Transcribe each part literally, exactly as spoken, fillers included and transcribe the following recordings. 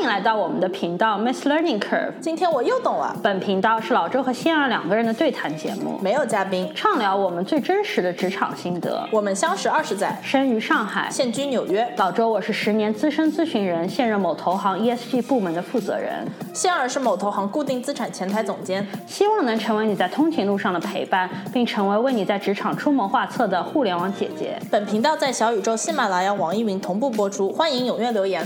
来到我们的频道 Miss Learning Curve。 今天我又懂了。 本频道是老周和仙儿两个人的对谈节目， 没有嘉宾， 畅聊我们最真实的职场心得。 我们相识二十载， 生于上海， 现居纽约。 老周，我是十年资深咨询人，现任某投行 E S G 部门的负责人。 仙儿是某投行固定资产前台总监。 希望能成为你在通勤路上的陪伴，并成为为你在职场出谋划策的互联网姐姐。 本频道在小宇宙、喜马拉雅、网易云同步播出，欢迎踊跃留言。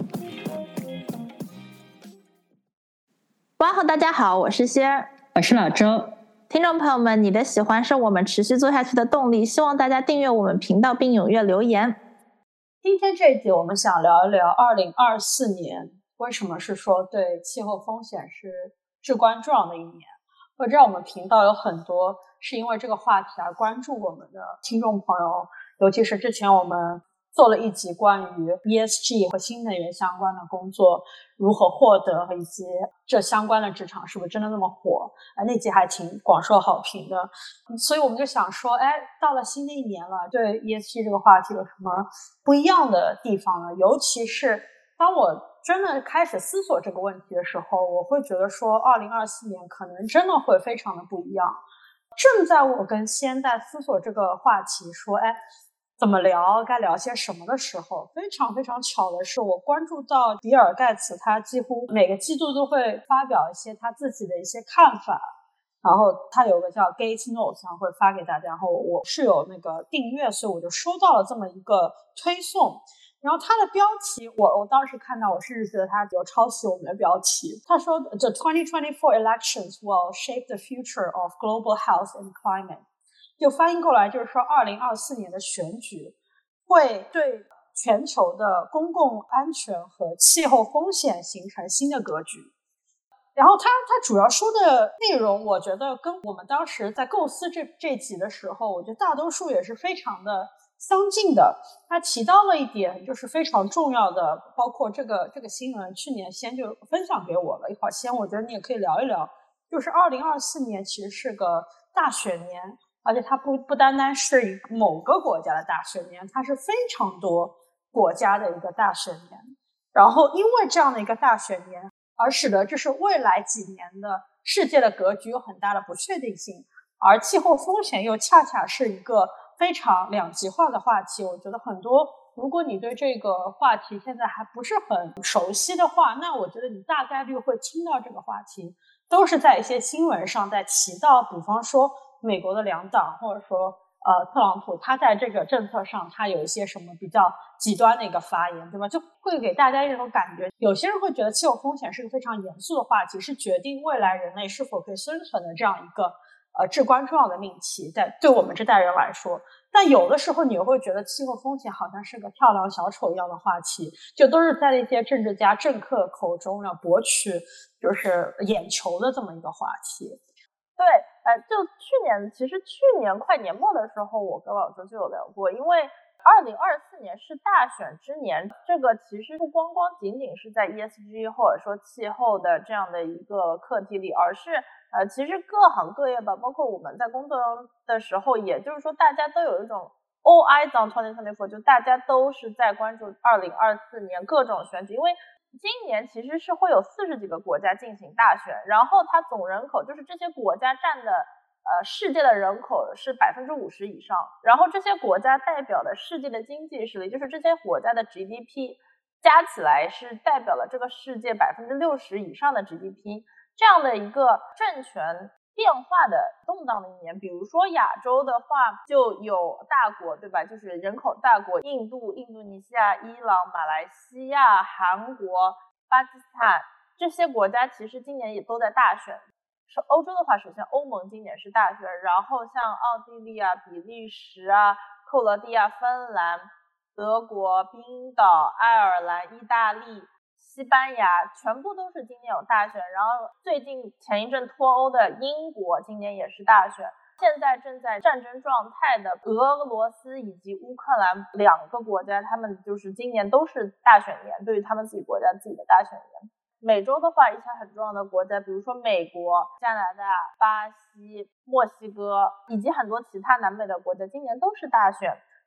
哇吼，大家好，我是仙儿， 我是老周。 听众朋友们，你的喜欢是我们持续做下去的动力，希望大家订阅我们频道并踊跃留言。 今天这一集我们想聊一聊二零二四年为什么是说对气候风险是至关重要的一年。我知道我们频道有很多是因为这个话题而关注我们的听众朋友，尤其是之前我们做了一集关于 E S G 和新能源相关的工作如何获得，以及这相关的职场是不是真的那么火，呃，那集还挺广受好评的。所以我们就想说，哎，到了新的一年了，对 E S G 这个话题有什么不一样的地方呢？尤其是当我真的开始思索这个问题的时候，我会觉得说二零二四年可能真的会非常的不一样。正在我跟仙在思索这个话题说，哎，怎么聊，该聊些什么的时候，非常非常巧的是，我关注到比尔盖茨他几乎每个季度都会发表一些他自己的一些看法，然后他有个叫 Gates Notes 会发给大家，然后我是有那个订阅，所以我就收到了这么一个推送。然后它的标题我我当时看到，我甚至觉得它有抄袭我们的标题。他说 The twenty twenty-four elections will shape the future of global health and climate， 就翻译过来就是说二零二四年的选举会对全球的公共安全和气候风险形成新的格局。然后他他主要说的内容，我觉得跟我们当时在构思这这集的时候，我觉得大多数也是非常的相近的。他提到了一点就是非常重要的，包括这个这个新闻去年先就分享给我了，一会儿先我觉得你也可以聊一聊，就是二零二四年其实是个大选年，而且它不不单单是某个国家的大选年，它是非常多国家的一个大选年。然后因为这样的一个大选年，而使得就是未来几年的世界的格局有很大的不确定性，而气候风险又恰恰是一个非常两极化的话题。我觉得很多，如果你对这个话题现在还不是很熟悉的话，那我觉得你大概率会听到这个话题都是在一些新闻上在提到，比方说美国的两党，或者说呃，特朗普他在这个政策上他有一些什么比较极端的一个发言，对吧？就会给大家一种感觉，有些人会觉得气候风险是个非常严肃的话题，是决定未来人类是否可以生存的这样一个呃至关重要的命题，在对我们这代人来说。但有的时候你会觉得气候风险好像是个跳梁小丑一样的话题，就都是在那些政治家政客口中要博取就是眼球的这么一个话题。 对，呃，就去年，其实去年快年末的时候，我跟老周就有聊过，因为二零二四年是大选之年，这个其实不光光仅仅是在 E S G 或者说气候的这样的一个课题里，而是呃，其实各行各业吧，包括我们在工作的时候，也就是说大家都有一种 all eyes on twenty twenty-four， 就大家都是在关注二零二四年各种选举，因为今年其实是会有四十几个国家进行大选，然后它总人口就是这些国家占的呃世界的人口是百分之五十以上，然后这些国家代表的世界的经济实力，就是这些国家的 G D P 加起来是代表了这个世界百分之六十以上的 G D P， 这样的一个政权变化的动荡的一年。比如说亚洲的话，就有大国，对吧？就是人口大国，印度、印度尼西亚、伊朗、马来西亚、韩国、巴基斯坦这些国家，其实今年也都在大选。是欧洲的话，首先欧盟今年是大选，然后像奥地利啊、比利时啊、克罗地亚、芬兰、德国、冰岛、爱尔兰、意大利、西班牙全部都是今年有大选，然后最近前一阵脱欧的英国今年也是大选，现在正在战争状态的俄罗斯以及乌克兰两个国家，他们就是今年都是大选年，对于他们自己国家自己的大选年。美洲的话，一些很重要的国家，比如说美国、加拿大、巴西、墨西哥以及很多其他南美的国家今年都是大选。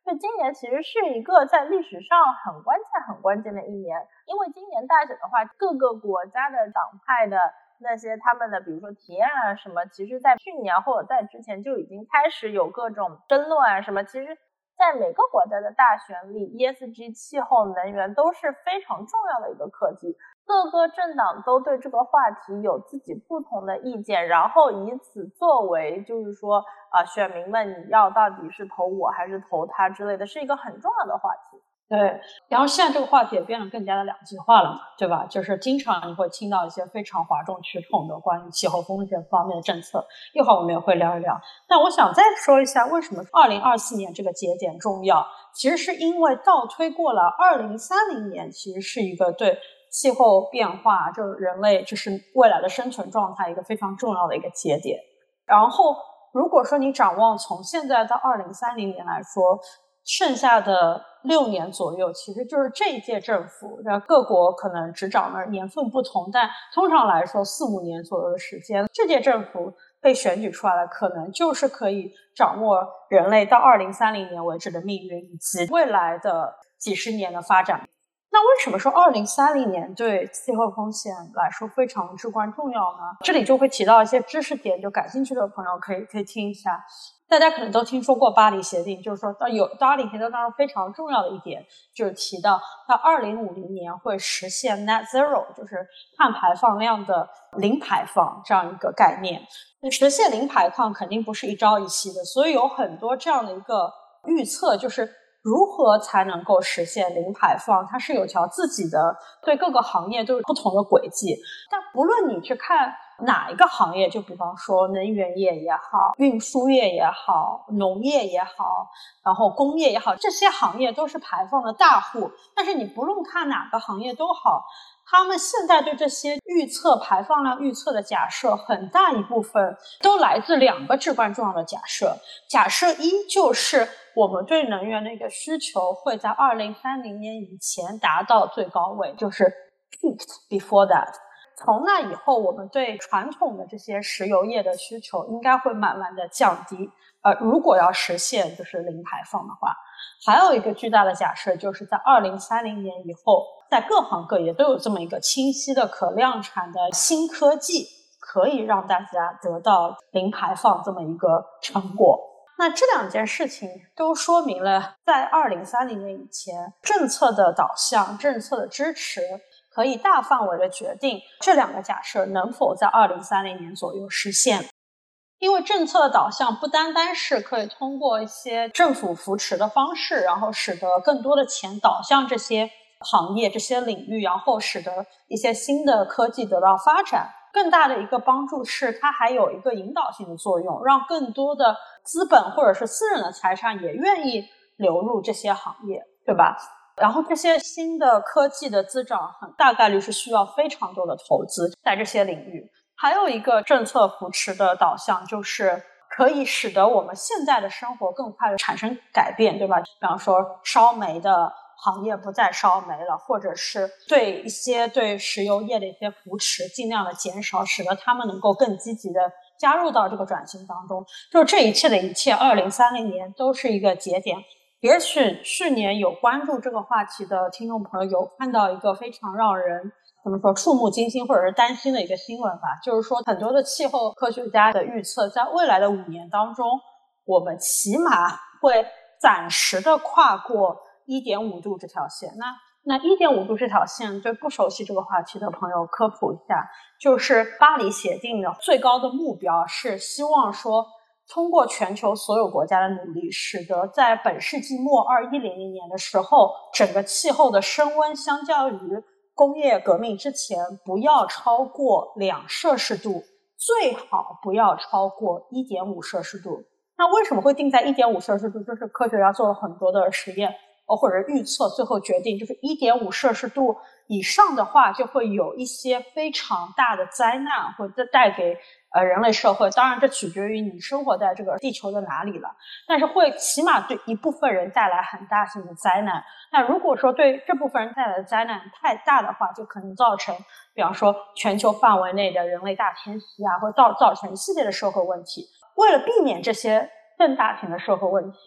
就今年其实是一个在历史上很关键很关键的一年，因为今年大选的话，各个国家的党派的那些他们的比如说提案啊什么，其实在去年或者在之前就已经开始有各种争论啊什么，其实在每个国家的大选里 E S G 气候能源都是非常重要的一个课题，各个政党都对这个话题有自己不同的意见，然后以此作为就是说啊、呃，选民们你要到底是投我还是投他之类的，是一个很重要的话题。 对，然后现在这个话题也变得更加的两极化了嘛，对吧？就是经常你会听到一些非常哗众取宠的关于气候风险方面的政策，一会儿我们也会聊一聊。但我想再说一下，为什么二零二四年这个节点重要？其实是因为倒推过了二零三零年，其实是一个对气候变化，就是人类就是未来的生存状态一个非常重要的一个节点。然后如果说你展望从现在到二零三零年来说，剩下的六年左右，其实就是这一届政府，各国可能执掌的年份不同，但通常来说四五年左右的时间，这届政府被选举出来了，可能就是可以掌握人类到二零三零年为止的命运以及未来的几十年的发展。那为什么说二零三零年对气候风险来说非常至关重要呢？这里就会提到一些知识点，就感兴趣的朋友可以可以听一下。大家可能都听说过巴黎协定，就是说到有巴黎协定当中非常重要的一点，就是提到到二零五零年会实现 net zero， 就是碳排放量的零排放这样一个概念。实现零排放肯定不是一朝一夕的，所以有很多这样的一个预测，就是如何才能够实现零排放，它是有条自己的，对各个行业都有不同的轨迹。但不论你去看哪一个行业，就比方说能源业也好，运输业也好，农业也好，然后工业也好，这些行业都是排放的大户。但是你不论看哪个行业都好，他们现在对这些预测排放量预测的假设，很大一部分都来自两个至关重要的假设。假设一就是我们对能源的一个需求会在二零三零年以前达到最高位，就是 peaked before that。从那以后，我们对传统的这些石油业的需求应该会慢慢的降低。呃，如果要实现就是零排放的话，还有一个巨大的假设，就是在二零三零年以后，在各行各业都有这么一个清晰的可量产的新科技，可以让大家得到零排放这么一个成果。那这两件事情都说明了，在二零三零年以前，政策的导向、政策的支持可以大范围的决定这两个假设能否在二零三零年左右实现。因为政策的导向不单单是可以通过一些政府扶持的方式，然后使得更多的钱导向这些行业、这些领域，然后使得一些新的科技得到发展。更大的一个帮助是它还有一个引导性的作用，让更多的资本或者是私人的财产也愿意流入这些行业，对吧？然后这些新的科技的增长很大概率是需要非常多的投资在这些领域。还有一个政策扶持的导向，就是可以使得我们现在的生活更快的产生改变，对吧？比方说烧煤的行业不再烧煤了，或者是对一些对石油业的一些扶持尽量的减少，使得他们能够更积极的加入到这个转型当中。就这一切的一切，二零三零年都是一个节点。也许去年有关注这个话题的听众朋友有看到一个非常让人怎么说触目惊心或者是担心的一个新闻吧，就是说很多的气候科学家的预测，在未来的五年当中，我们起码会暂时的跨过 一点五 度这条线。那那 一点五 度这条线，对不熟悉这个话题的朋友科普一下，就是巴黎协定的最高的目标是希望说通过全球所有国家的努力，使得在本世纪末二一零零年的时候，整个气候的升温相较于工业革命之前不要超过两摄氏度，最好不要超过 一点五 摄氏度。那为什么会定在 一点五 摄氏度？就是科学家做了很多的实验或者预测，最后决定就是 一点五 摄氏度以上的话，就会有一些非常大的灾难会带给呃人类社会。当然这取决于你生活在这个地球的哪里了，但是会起码对一部分人带来很大型的灾难。那如果说对这部分人带来的灾难太大的话，就可能造成比方说全球范围内的人类大迁徙啊，或造造成一系列的社会问题。为了避免这些更大型的社会问题，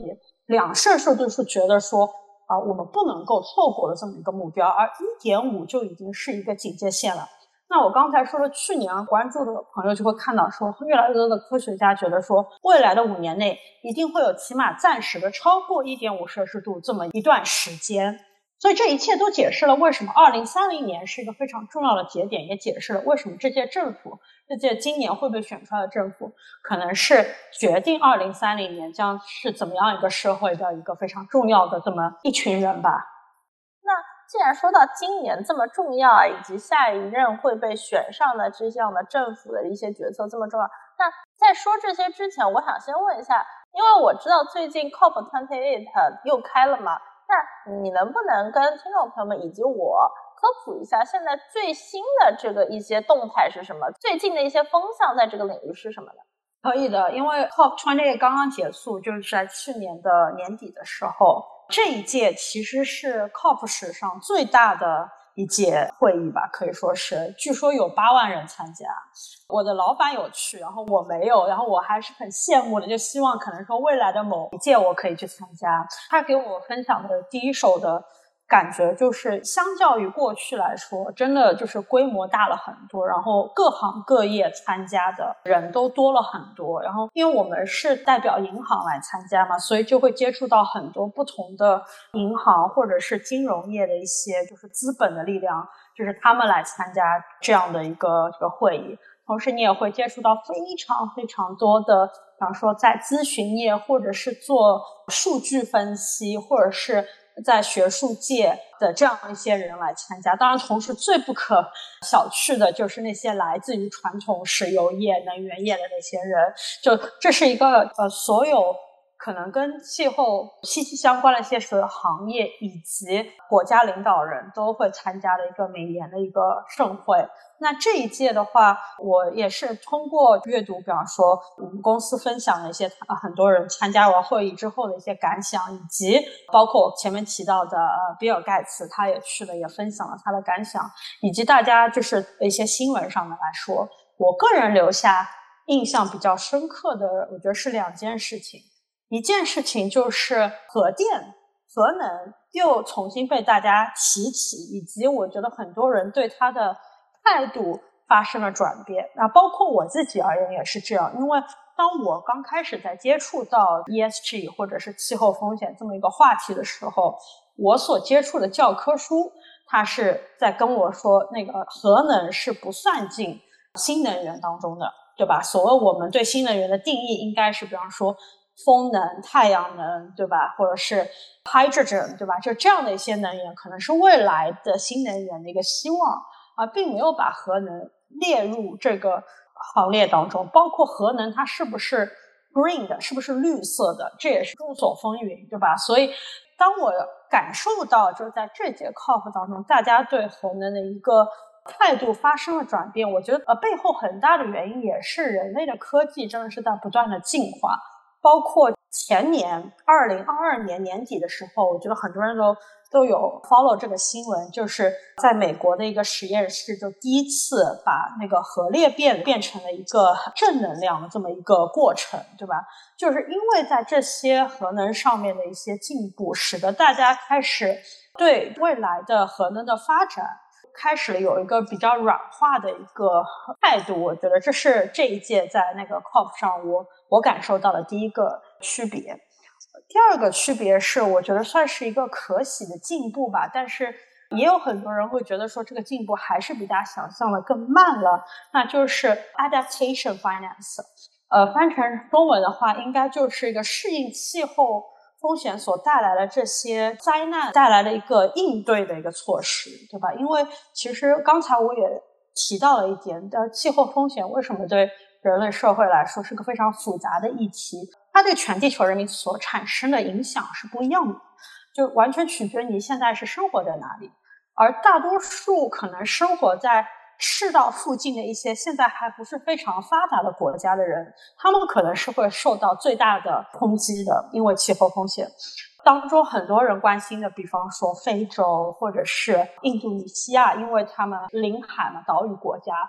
两摄氏度是觉得说啊、呃，我们不能够错过的这么一个目标，而一点五就已经是一个警戒线了。那我刚才说的，去年关注的朋友就会看到说，越来越多的科学家觉得说，未来的五年内一定会有起码暂时的超过 一点五摄氏度这么一段时间。所以这一切都解释了为什么二零三零年是一个非常重要的节点，也解释了为什么这届政府，这届今年会被选出来的政府，可能是决定二零三零年将是怎么样一个社会的一个非常重要的这么一群人吧。 那既然说到今年这么重要啊，以及下一任会被选上的这样的政府的一些决策这么重要，那在说这些之前，我想先问一下，因为我知道最近 C O P 二十八 又开了嘛，那你能不能跟听众朋友们以及我科普一下现在最新的这个一些动态是什么，最近的一些风向在这个领域是什么呢？ 可以的，因为 C O P 二十八 刚刚结束，就是在去年的年底的时候，这一届其实是 C O P 史上最大的一届会议吧，可以说是，据说有八万人参加。我的老板有去，然后我没有，然后我还是很羡慕的，就希望可能说未来的某一届我可以去参加。他给我分享的第一手的感觉就是，相较于过去来说，真的就是规模大了很多，然后各行各业参加的人都多了很多。然后因为我们是代表银行来参加嘛，所以就会接触到很多不同的银行或者是金融业的一些就是资本的力量，就是他们来参加这样的一个这个会议。同时你也会接触到非常非常多的，比方说在咨询业或者是做数据分析或者是在学术界的这样一些人来参加。当然同时最不可小觑的就是那些来自于传统石油业能源业的那些人，就这是一个呃所有可能跟气候息息相关的一些所有行业以及国家领导人都会参加的一个每年的一个盛会。那这一届的话，我也是通过阅读，比方说我们公司分享的一些很多人参加完会议之后的一些感想，以及包括前面提到的呃比尔盖茨他也去了，也分享了他的感想，以及大家就是一些新闻上面来说，我个人留下印象比较深刻的，我觉得是两件事情。一件事情就是核电核能又重新被大家提起，以及我觉得很多人对它的态度发生了转变。那包括我自己而言也是这样，因为当我刚开始在接触到 E S G 或者是气候风险这么一个话题的时候，我所接触的教科书它是在跟我说那个核能是不算进新能源当中的，对吧？所谓我们对新能源的定义应该是比方说风能、太阳能，对吧？或者是 hydrogen， 对吧？就这样的一些能源可能是未来的新能源的一个希望，而并没有把核能列入这个行列当中。包括核能它是不是 green 的，是不是绿色的，这也是众说纷纭，对吧？所以当我感受到就是在这节 C O P 当中大家对核能的一个态度发生了转变，我觉得呃背后很大的原因也是人类的科技真的是在不断的进化。包括前年二零二二年年底的时候，我觉得很多人都都有 follow 这个新闻，就是在美国的一个实验室就第一次把那个核裂变变成了一个正能量的这么一个过程，对吧？就是因为在这些核能上面的一些进步，使得大家开始对未来的核能的发展开始了有一个比较软化的一个态度。我觉得这是这一届在那个 C O P 上我我感受到的第一个区别。第二个区别是我觉得算是一个可喜的进步吧，但是也有很多人会觉得说这个进步还是比大家想象的更慢了，那就是 adaptation finance， 呃，翻成中文的话应该就是一个适应气候风险所带来的这些灾难带来的一个应对的一个措施，对吧？因为其实刚才我也提到了一点的，气候风险为什么对人类社会来说是个非常复杂的议题，它对全地球人民所产生的影响是不一样的，就完全取决于你现在是生活在哪里。而大多数可能生活在赤道附近的一些现在还不是非常发达的国家的人，他们可能是会受到最大的冲击的，因为气候风险当中很多人关心的，比方说非洲或者是印度尼西亚，因为他们临海嘛，岛屿国家，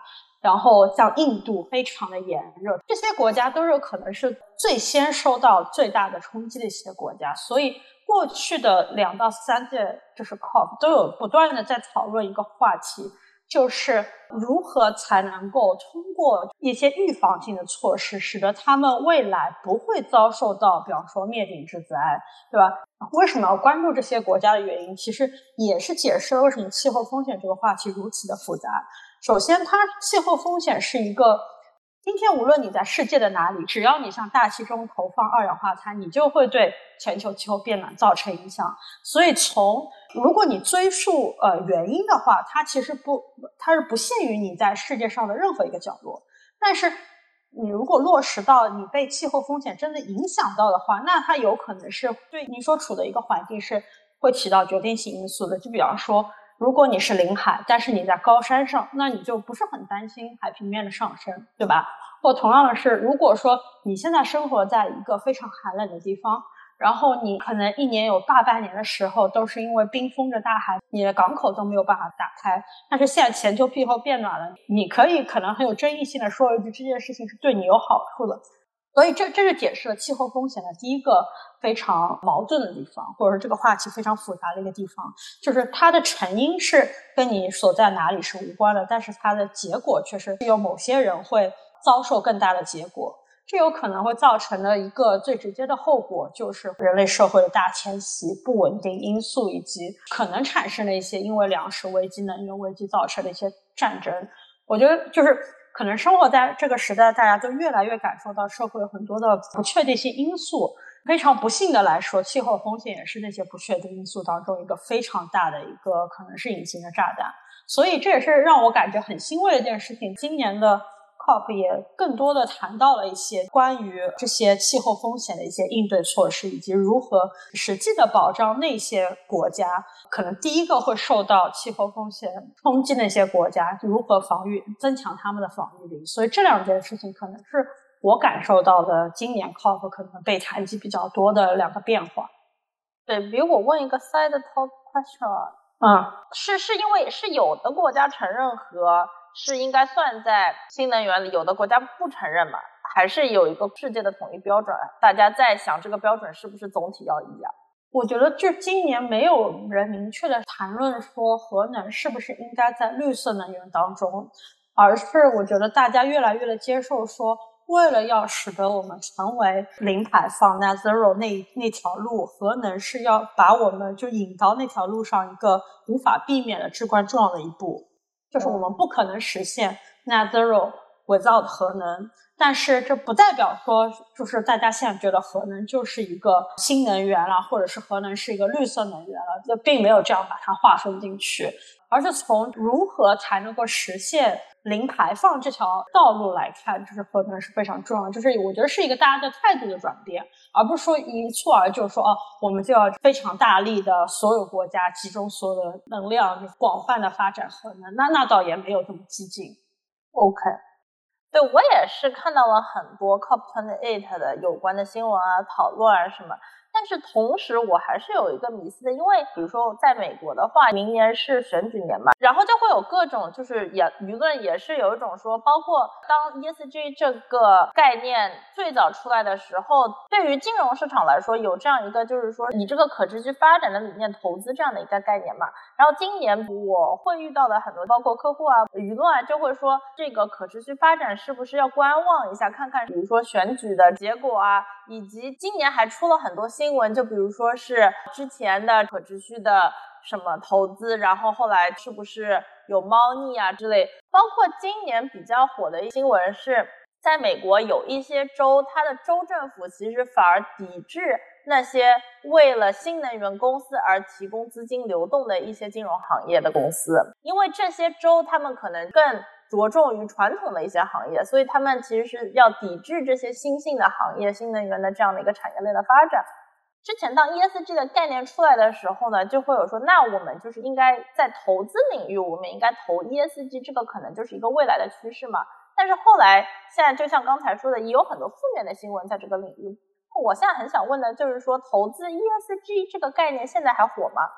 然后像印度非常的炎热，这些国家都是可能是最先受到最大的冲击的一些国家，所以过去的两到三届就是 C O P 都有不断的在讨论一个话题，就是如何才能够通过一些预防性的措施，使得他们未来不会遭受到比方说灭顶之灾，对吧？为什么要关注这些国家的原因，其实也是解释了为什么气候风险这个话题如此的复杂。首先，它气候风险是一个今天无论你在世界的哪里，只要你向大气中投放二氧化碳，你就会对全球气候变暖造成影响。所以从如果你追溯呃原因的话，它其实不它是不限于你在世界上的任何一个角落。但是你如果落实到你被气候风险真的影响到的话，那它有可能是对你所处的一个环境是会起到决定性因素的。就比方说，如果你是临海，但是你在高山上，那你就不是很担心海平面的上升，对吧？或同样的是，如果说你现在生活在一个非常寒冷的地方，然后你可能一年有大半年的时候都是因为冰封着大海，你的港口都没有办法打开，但是现在全球气候变暖了，你可以可能很有争议性的说一句这件事情是对你有好处的。所以这这是解释了气候风险的第一个非常矛盾的地方，或者说这个话题非常复杂的一个地方，就是它的成因是跟你所在哪里是无关的，但是它的结果确实有某些人会遭受更大的结果。这有可能会造成的一个最直接的后果，就是人类社会的大迁徙、不稳定因素，以及可能产生的一些因为粮食危机、能源危机造成的一些战争。我觉得就是可能生活在这个时代，大家都越来越感受到社会有很多的不确定性因素。非常不幸的来说，气候风险也是那些不确定因素当中一个非常大的一个可能是隐形的炸弹。所以这也是让我感觉很欣慰的一件事情。今年的C O P 也更多的谈到了一些关于这些气候风险的一些应对措施，以及如何实际的保障那些国家可能第一个会受到气候风险冲击的那些国家如何防御，增强他们的防御力。所以这两件事情可能是我感受到的今年 C O P 可能被谈及比较多的两个变化。 对，比如我问一个 side talk question， 嗯， 是是因为是有的国家承认核是应该算在新能源里，有的国家不承认嘛？还是有一个世界的统一标准？大家在想这个标准是不是总体要一样？ 我觉得就今年没有人明确的谈论说核能是不是应该在绿色能源当中，而是我觉得大家越来越的接受说，为了要使得我们成为零排放 net zero 那那条路，核能是要把我们就引到那条路上一个无法避免的至关重要的一步。就是我们不可能实现 net zero without 核能，但是这不代表说就是大家现在觉得核能就是一个新能源了，或者是核能是一个绿色能源了，这并没有这样把它划分进去，而是从如何才能够实现零排放这条道路来看，就是核能是非常重要的。就是我觉得是一个大家的态度的转变，而不是说一蹴而就说哦，我们就要非常大力的所有国家集中所有的能量，就是广泛的发展核能，那那倒也没有这么激进。 OK， 对，我也是看到了很多 C O P 二十八 的有关的新闻啊、讨论啊什么。但是同时我还是有一个迷思的，因为比如说在美国的话，明年是选举年嘛，然后就会有各种就是也舆论也是有一种说，包括当 E S G 这个概念最早出来的时候，对于金融市场来说有这样一个就是说你这个可持续发展的理念投资这样的一个概念嘛。然后今年我会遇到的很多包括客户啊、舆论啊，就会说这个可持续发展是不是要观望一下，看看比如说选举的结果啊，以及今年还出了很多新闻，就比如说是之前的可持续的什么投资，然后后来是不是有猫腻啊之类。包括今年比较火的新闻是在美国有一些州，它的州政府其实反而抵制那些为了新能源公司而提供资金流动的一些金融行业的公司，因为这些州他们可能更着重于传统的一些行业，所以他们其实是要抵制这些新兴的行业、新能源的这样的一个产业类的发展。之前当 E S G 的概念出来的时候呢，就会有说那我们就是应该在投资领域我们应该投 E S G， 这个可能就是一个未来的趋势嘛。但是后来现在就像刚才说的，也有很多负面的新闻在这个领域。我现在很想问的就是说，投资 E S G 这个概念现在还火吗？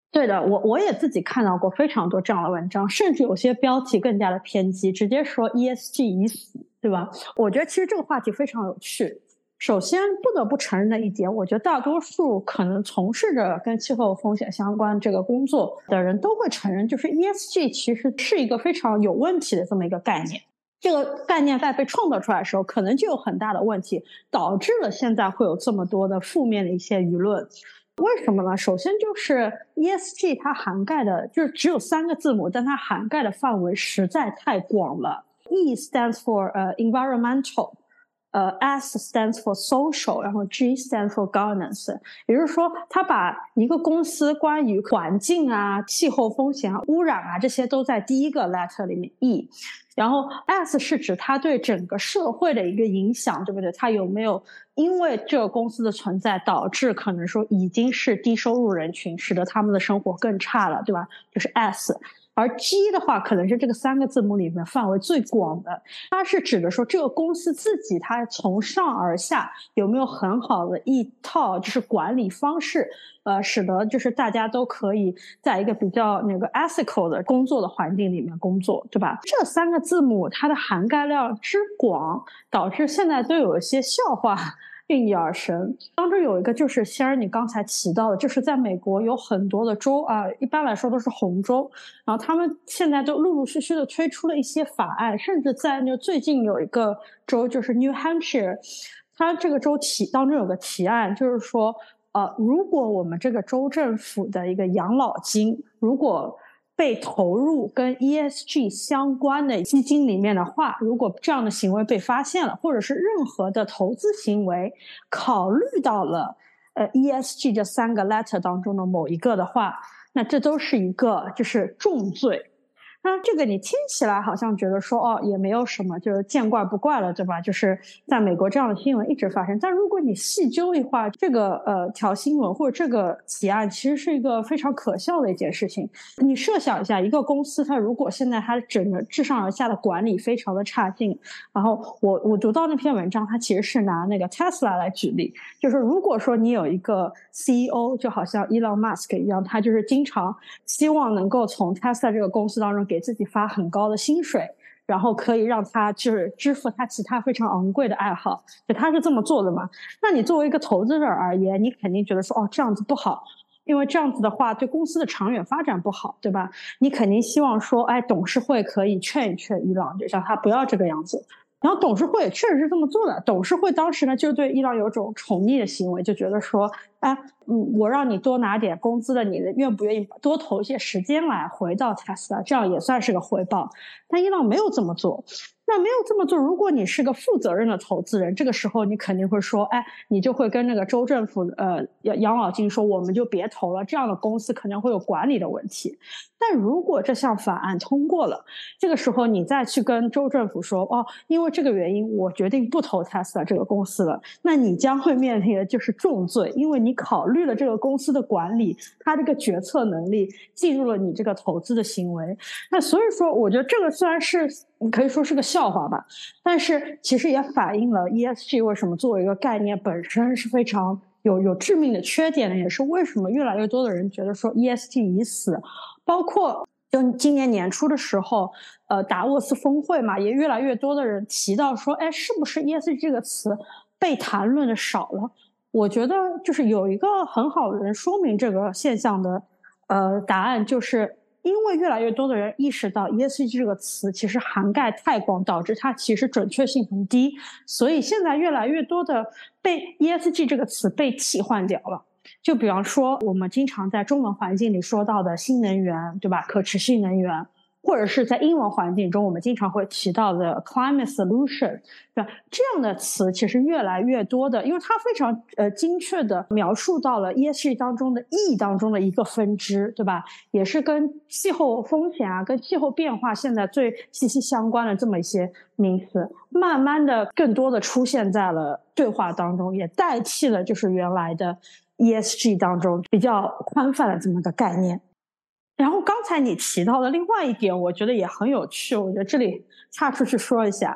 对的，我我也自己看到过非常多这样的文章，甚至有些标题更加的偏激，直接说 E S G 已死，对吧？我觉得其实这个话题非常有趣。首先不得不承认的一点，我觉得大多数可能从事着跟气候风险相关这个工作的人都会承认，就是 E S G 其实是一个非常有问题的这么一个概念。这个概念在被创造出来的时候，可能就有很大的问题，导致了现在会有这么多的负面的一些舆论。为什么呢？首先就是 E S G 它涵盖的就是只有三个字母，但它涵盖的范围实在太广了。E stands for 呃、uh, environmental， 呃、uh, S stands for social， 然后 G stands for governance。也就是说，它把一个公司关于环境啊、气候风险啊、污染啊这些都在第一个 letter 里面 E。然后 S 是指它对整个社会的一个影响，对不对？它有没有因为这个公司的存在导致可能说已经是低收入人群，使得他们的生活更差了，对吧？就是 S。而 G 的话可能是这个三个字母里面范围最广的，它是指的说这个公司自己它从上而下有没有很好的一套就是管理方式，呃，使得就是大家都可以在一个比较那个 ethical 的工作的环境里面工作，对吧？这三个字母它的涵盖量之广，导致现在都有一些笑话应运而生。当中有一个就是仙儿你刚才提到的，就是在美国有很多的州啊，一般来说都是红州，然后他们现在都陆陆续续的推出了一些法案，甚至在那最近有一个州就是 New Hampshire， 它这个州提当中有个提案，就是说呃，如果我们这个州政府的一个养老金如果被投入跟 E S G 相关的基金里面的话，如果这样的行为被发现了，或者是任何的投资行为考虑到了呃 E S G 这三个 letter 当中的某一个的话，那这都是一个就是重罪。那这个你听起来好像觉得说哦也没有什么，就是见怪不怪了，对吧？就是在美国这样的新闻一直发生，但如果你细究一话，这个呃条新闻或者这个提案其实是一个非常可笑的一件事情。你设想一下，一个公司它如果现在它整个自上而下的管理非常的差劲，然后我我读到那篇文章，它其实是拿那个 Tesla 来举例，就是如果说你有一个 C E O 就好像 Elon Musk 一样，他就是经常希望能够从 Tesla 这个公司当中给自己发很高的薪水，然后可以让他就是支付他其他非常昂贵的爱好，就他是这么做的嘛。那你作为一个投资者而言，你肯定觉得说哦这样子不好，因为这样子的话对公司的长远发展不好，对吧？你肯定希望说哎董事会可以劝一劝伊朗，就让他不要这个样子。然后董事会也确实是这么做的，董事会当时呢就对伊朗有种宠溺的行为，就觉得说哎嗯，我让你多拿点工资的，你愿不愿意多投一些时间来回到 Tesla， 这样也算是个回报。但伊朗没有这么做。那没有这么做，如果你是个负责任的投资人，这个时候你肯定会说哎，你就会跟那个州政府呃养老金说我们就别投了，这样的公司可能会有管理的问题。但如果这项法案通过了，这个时候你再去跟州政府说哦，因为这个原因我决定不投 Tesla 这个公司了，那你将会面临的就是重罪，因为你考虑了这个公司的管理，它这个决策能力进入了你这个投资的行为。那所以说我觉得这个虽然是可以说是个笑话吧，但是其实也反映了 E S G 为什么作为一个概念本身是非常有有致命的缺点的，也是为什么越来越多的人觉得说 E S G 已死。包括就今年年初的时候呃，达沃斯峰会嘛，也越来越多的人提到说哎，是不是 E S G 这个词被谈论的少了。我觉得就是有一个很好的人说明这个现象的呃答案，就是因为越来越多的人意识到 E S G 这个词其实涵盖太广，导致它其实准确性很低，所以现在越来越多的被 E S G 这个词被替换掉了。就比方说我们经常在中文环境里说到的新能源，对吧？可持续能源，或者是在英文环境中我们经常会提到的 climate solution， 对吧？这样的词其实越来越多的，因为它非常呃精确的描述到了 E S G 当中的 E 当中的一个分支，对吧？也是跟气候风险啊跟气候变化现在最息息相关的这么一些名词，慢慢的更多的出现在了对话当中，也代替了就是原来的 E S G 当中比较宽泛的这么个概念。然后刚才你提到的另外一点我觉得也很有趣，我觉得这里岔出去说一下，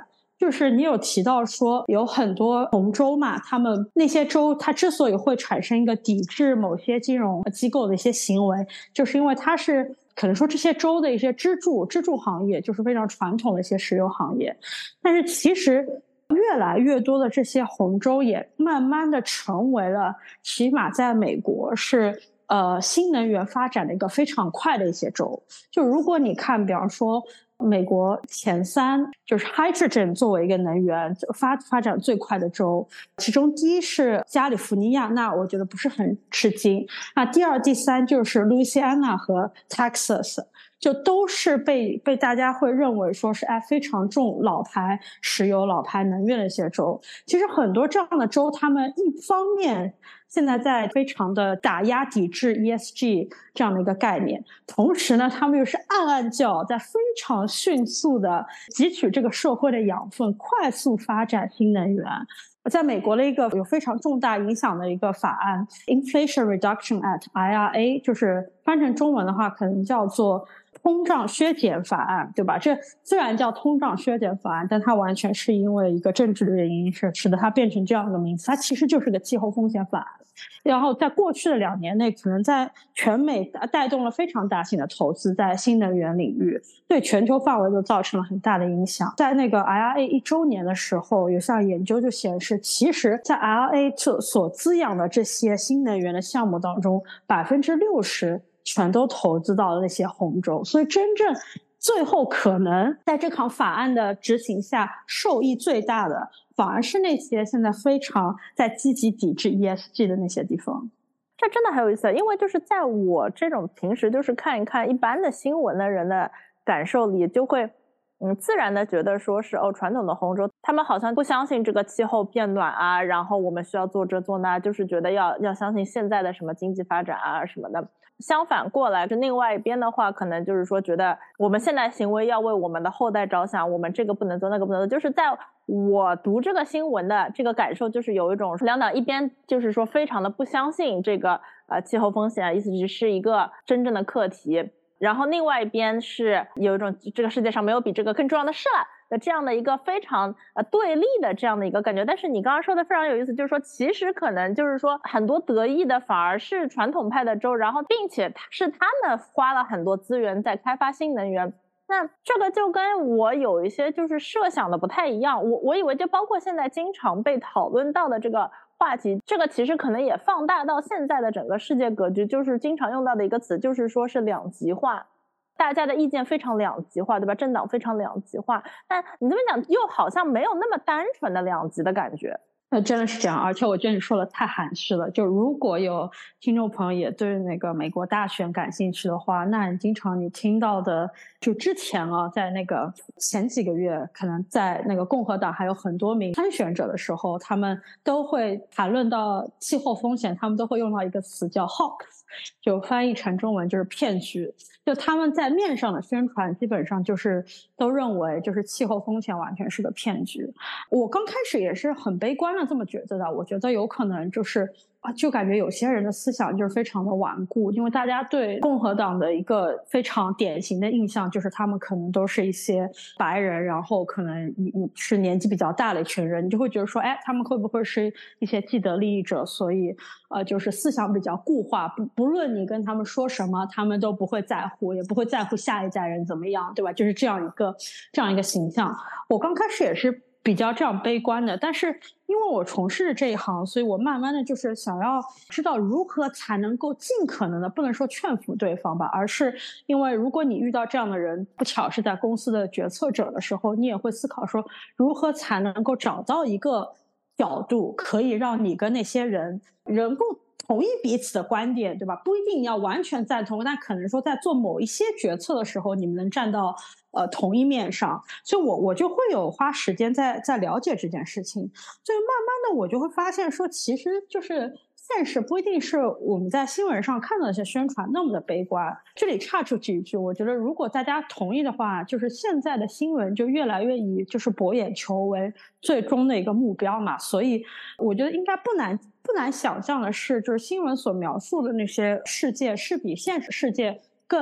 就是你有提到说有很多红州嘛，他们那些州它之所以会产生一个抵制某些金融机构的一些行为，就是因为它是可能说这些州的一些支柱支柱行业，就是非常传统的一些石油行业。但是其实越来越多的这些红州也慢慢的成为了起码在美国是呃新能源发展的一个非常快的一些州。就如果你看比方说美国前三就是 hydrogen 作为一个能源发发展最快的州，其中第一是加利福尼亚，那我觉得不是很吃惊。那第二、第三就是 Louisiana 和 Texas， 就都是被被大家会认为说是哎非常重老牌石油、老牌能源的一些州。其实很多这样的州，他们一方面现在在非常的打压抵制 E S G 这样的一个概念，同时呢，他们又是暗暗叫在非常迅速的汲取这个社会的养分，快速发展新能源。在美国的一个有非常重大影响的一个法案 Inflation Reduction Act I R A， 就是翻成中文的话可能叫做通胀削减法案，对吧？这虽然叫通胀削减法案，但它完全是因为一个政治的原因是使得它变成这样的名字，它其实就是个气候风险法案。然后在过去的两年内，可能在全美带动了非常大型的投资在新能源领域，对全球范围都造成了很大的影响。在那个 I R A 一周年的时候，有项研究就显示，其实在 I R A 所滋养的这些新能源的项目当中，百分之六十全都投资到了那些红州，所以真正最后可能在这场法案的执行下受益最大的反而是那些现在非常在积极抵制 E S G 的那些地方。 这真的很有意思，因为就是在我这种平时就是看一看一般的新闻的人的感受里，就会嗯自然的觉得说是哦，传统的红州他们好像不相信这个气候变暖啊，然后我们需要做这做那，就是觉得要要相信现在的什么经济发展啊什么的。相反过来是另外一边的话，可能就是说觉得我们现在行为要为我们的后代着想，我们这个不能做那个不能做。就是在我读这个新闻的这个感受，就是有一种两党一边就是说非常的不相信这个呃气候风险意思是一个真正的课题，然后另外一边是有一种这个世界上没有比这个更重要的事了的这样的一个非常呃对立的这样的一个感觉。但是你刚刚说的非常有意思，就是说其实可能就是说很多得益的反而是传统派的州，然后并且是他们花了很多资源在开发新能源。那这个就跟我有一些就是设想的不太一样，我我以为就包括现在经常被讨论到的这个话题，这个其实可能也放大到现在的整个世界格局，就是经常用到的一个词，就是说是两极化。大家的意见非常两极化，对吧？政党非常两极化，但你这么讲又好像没有那么单纯的两极的感觉。 那真的是这样，而且我觉得你说的太含蓄了。就如果有听众朋友也对那个美国大选感兴趣的话，那你经常你听到的，就之前啊，在那个前几个月，可能在那个共和党还有很多名参选者的时候，他们都会谈论到气候风险，他们都会用到一个词叫 hoax， 就翻译成中文就是骗局。就他们在面上的宣传，基本上就是都认为就是气候风险完全是个骗局。我刚开始也是很悲观的这么觉得的，我觉得有可能就是啊，就感觉有些人的思想就是非常的顽固，因为大家对共和党的一个非常典型的印象就是他们可能都是一些白人，然后可能是年纪比较大的一群人，你就会觉得说，哎，他们会不会是一些既得利益者，所以呃，就是思想比较固化，不不论你跟他们说什么，他们都不会在乎，也不会在乎下一代人怎么样，对吧？就是这样一个这样一个形象。我刚开始也是比较这样悲观的，但是因为我从事这一行，所以我慢慢的就是想要知道如何才能够尽可能的，不能说劝服对方吧，而是因为如果你遇到这样的人，不巧是在公司的决策者的时候，你也会思考说如何才能够找到一个角度，可以让你跟那些人能够同意彼此的观点，对吧？不一定要完全赞同，但可能说在做某一些决策的时候，你们能站到呃同一面上。所以我我就会有花时间在在了解这件事情。所以慢慢的我就会发现说，其实就是现实不一定是我们在新闻上看到的一些宣传那么的悲观。这里岔出去一句，我觉得如果大家同意的话，就是现在的新闻就越来越以就是博眼球为最终的一个目标嘛，所以我觉得应该不难不难想象的是，就是新闻所描述的那些世界是比现实世界更疯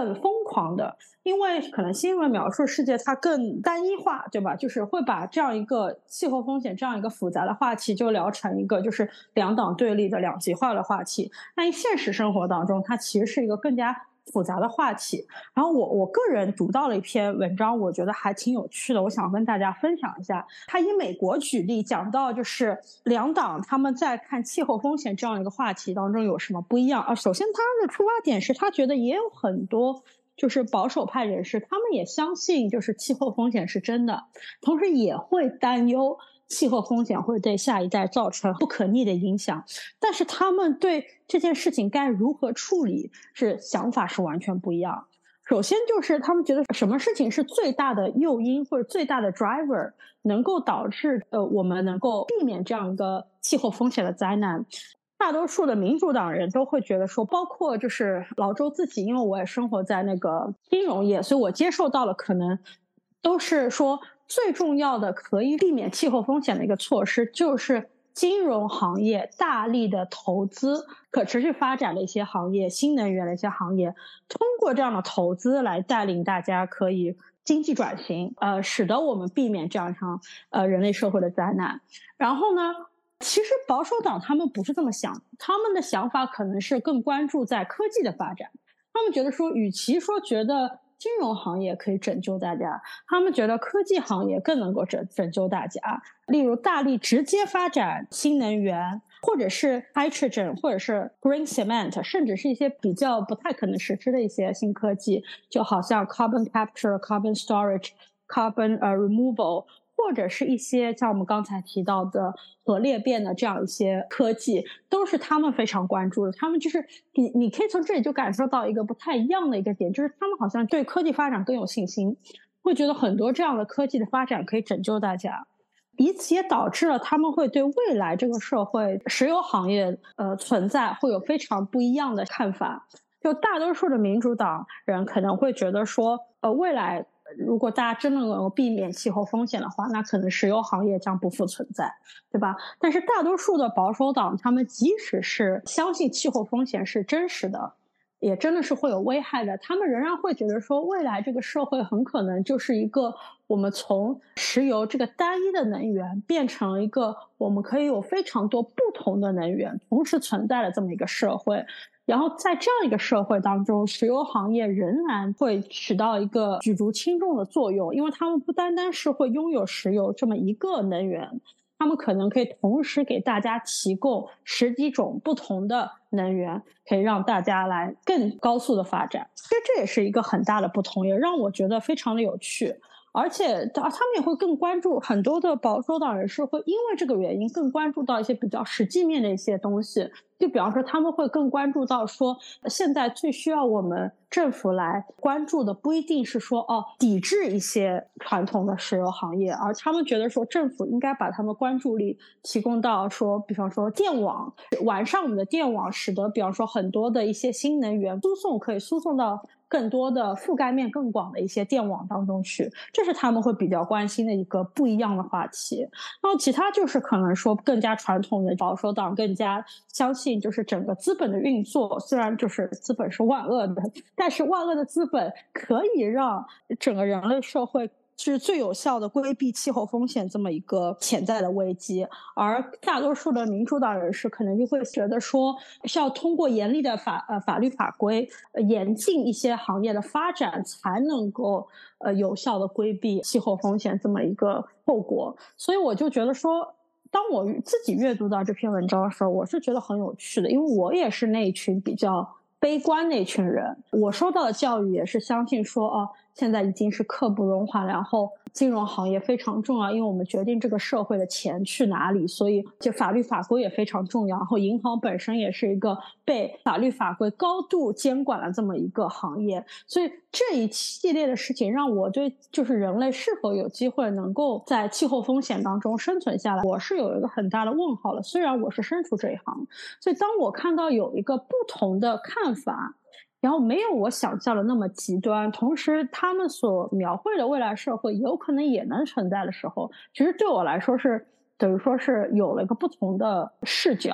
狂的，因为可能新闻描述世界它更单一化，对吧？就是会把这样一个气候风险这样一个复杂的话题就聊成一个就是两党对立的两极化的话题。但现实生活当中，它其实是一个更加复杂的话题。然后我我个人读到了一篇文章，我觉得还挺有趣的，我想跟大家分享一下。他以美国举例，讲到就是两党他们在看气候风险这样一个话题当中有什么不一样啊？首先，他的出发点是他觉得也有很多就是保守派人士，他们也相信就是气候风险是真的，同时也会担忧气候风险会对下一代造成不可逆的影响，但是他们对这件事情该如何处理是想法是完全不一样。首先就是他们觉得什么事情是最大的诱因或者最大的 driver 能够导致呃我们能够避免这样一个气候风险的灾难。大多数的民主党人都会觉得说，包括就是老周自己，因为我也生活在那个金融业，所以我接受到了可能都是说最重要的可以避免气候风险的一个措施就是金融行业大力的投资可持续发展的一些行业，新能源的一些行业，通过这样的投资来带领大家可以经济转型，呃，使得我们避免这样一场呃人类社会的灾难。然后呢，其实保守党他们不是这么想，他们的想法可能是更关注在科技的发展。他们觉得说，与其说觉得金融行业可以拯救大家，他们觉得科技行业更能够拯拯救大家。例如，大力直接发展新能源，或者是 hydrogen， 或者是 green cement， 甚至是一些比较不太可能实施的一些新科技，就好像 carbon capture、carbon storage、carbon、uh, removal。或者是一些像我们刚才提到的核裂变的这样一些科技，都是他们非常关注的。他们就是你，你可以从这里就感受到一个不太一样的一个点，就是他们好像对科技发展更有信心，会觉得很多这样的科技的发展可以拯救大家，以此也导致了他们会对未来这个社会石油行业呃存在会有非常不一样的看法。就大多数的民主党人可能会觉得说，呃，未来如果大家真的能够避免气候风险的话，那可能石油行业将不复存在，对吧？但是大多数的保守党，他们即使是相信气候风险是真实的，也真的是会有危害的，他们仍然会觉得说，未来这个社会很可能就是一个我们从石油这个单一的能源变成一个我们可以有非常多不同的能源同时存在的这么一个社会。然后在这样一个社会当中，石油行业仍然会起到一个举足轻重的作用，因为他们不单单是会拥有石油这么一个能源，他们可能可以同时给大家提供十几种不同的能源，可以让大家来更高速的发展。其实这也是一个很大的不同，也让我觉得非常的有趣。而且他们也会更关注，很多的保守党人士会因为这个原因更关注到一些比较实际面的一些东西，就比方说他们会更关注到说，现在最需要我们政府来关注的不一定是说哦抵制一些传统的石油行业，而他们觉得说政府应该把他们关注力提供到说，比方说电网，完善我们的电网，使得比方说很多的一些新能源输送可以输送到更多的覆盖面更广的一些电网当中去，这是他们会比较关心的一个不一样的话题。然后其他就是可能说更加传统的保守党更加相信就是整个资本的运作，虽然就是资本是万恶的，但是万恶的资本可以让整个人类社会是最有效的规避气候风险这么一个潜在的危机。而大多数的民主党人士可能就会觉得说，是要通过严厉的法呃法律法规，呃严禁一些行业的发展，才能够呃有效的规避气候风险这么一个后果。所以我就觉得说，当我自己阅读到这篇文章的时候，我是觉得很有趣的，因为我也是那一群比较悲观那群人。我受到的教育也是相信说，哦，现在已经是刻不容缓，然后金融行业非常重要，因为我们决定这个社会的钱去哪里，所以就法律法规也非常重要。然后银行本身也是一个被法律法规高度监管的这么一个行业，所以这一系列的事情让我对就是人类是否有机会能够在气候风险当中生存下来，我是有一个很大的问号了。虽然我是身处这一行，所以当我看到有一个不同的看法，然后没有我想象的那么极端，同时他们所描绘的未来社会有可能也能存在的时候，其实对我来说是等于说是有了一个不同的视角。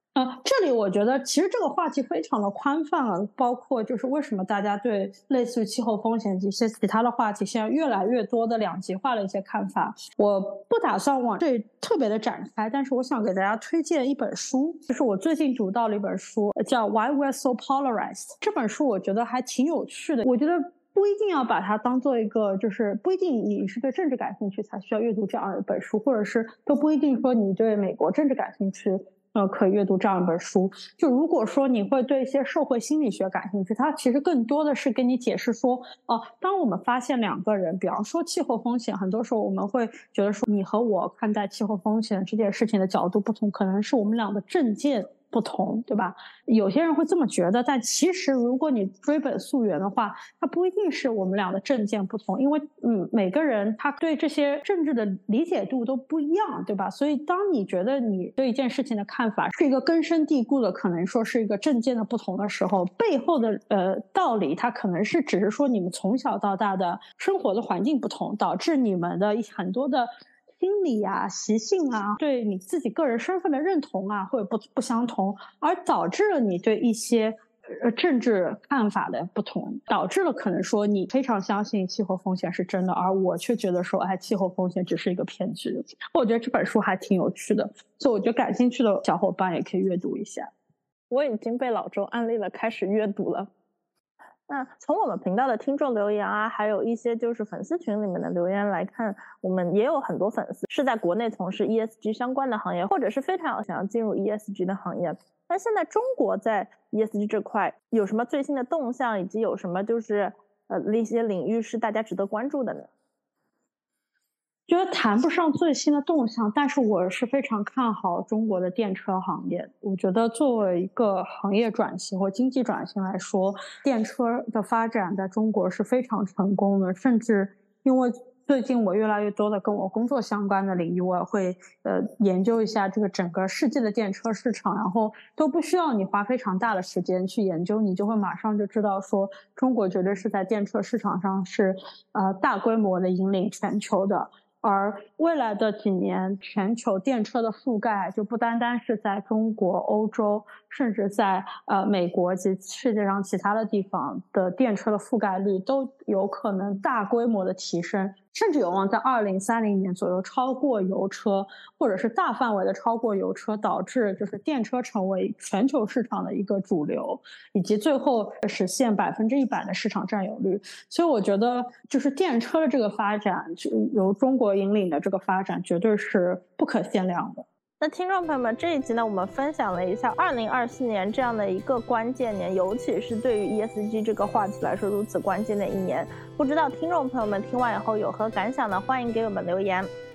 呃，这里我觉得其实这个话题非常的宽泛了，包括就是为什么大家对类似于气候风险及一些其他的话题现在越来越多的两极化的一些看法。我不打算往这特别的展开，但是我想给大家推荐一本书，就是我最近读到了一本书，叫 Why We're So Polarized。这本书我觉得还挺有趣的，我觉得不一定要把它当做一个，就是不一定你是对政治感兴趣才需要阅读这样一本书，或者是都不一定说你对美国政治感兴趣呃，可以阅读这样一本书。就如果说你会对一些社会心理学感兴趣，它其实更多的是跟你解释说，哦、呃，当我们发现两个人，比方说气候风险，很多时候我们会觉得说，你和我看待气候风险这件事情的角度不同，可能是我们俩的政见不同，对吧？有些人会这么觉得，但其实如果你追本溯源的话，它不一定是我们俩的政见不同，因为嗯，每个人他对这些政治的理解度都不一样，对吧？所以当你觉得你对一件事情的看法是一个根深蒂固的，可能说是一个政见的不同的时候，背后的呃道理，它可能是只是说你们从小到大的生活的环境不同，导致你们的很多的心理啊、习性啊，对你自己个人身份的认同啊，会不不相同，而导致了你对一些呃政治看法的不同，导致了可能说你非常相信气候风险是真的，而我却觉得说，哎，气候风险只是一个骗局。我觉得这本书还挺有趣的，所以我觉得感兴趣的小伙伴也可以阅读一下。 我已经被老周安利了，开始阅读了。那从我们频道的听众留言啊，还有一些就是粉丝群里面的留言来看，我们也有很多粉丝是在国内从事 E S G 相关的行业，或者是非常想要进入 E S G 的行业。那现在中国在 E S G 这块有什么最新的动向，以及有什么就是呃一些领域是大家值得关注的呢？ 觉得谈不上最新的动向，但是我是非常看好中国的电车行业。我觉得作为一个行业转型或经济转型来说，电车的发展在中国是非常成功的，甚至因为最近我越来越多的跟我工作相关的领域，我也会呃研究一下这个整个世界的电车市场，然后都不需要你花非常大的时间去研究，你就会马上就知道说，中国绝对是在电车市场上是呃大规模的引领全球的。而未来的几年，全球电车的覆盖就不单单是在中国、欧洲，甚至在呃美国及世界上其他的地方的电车的覆盖率都有可能大规模的提升，甚至有望在二零三零年左右超过油车，或者是大范围的超过油车，导致就是电车成为全球市场的一个主流，以及最后实现百分之一百的市场占有率。所以我觉得，就是电车的这个发展，由中国引领的这个发展，绝对是不可限量的。 那听众朋友们，这一集呢，我们分享了一下二零二四年这样的一个关键年，尤其是对于 E S G 这个话题来说如此关键的一年。不知道听众朋友们听完以后有何感想呢？欢迎给我们留言。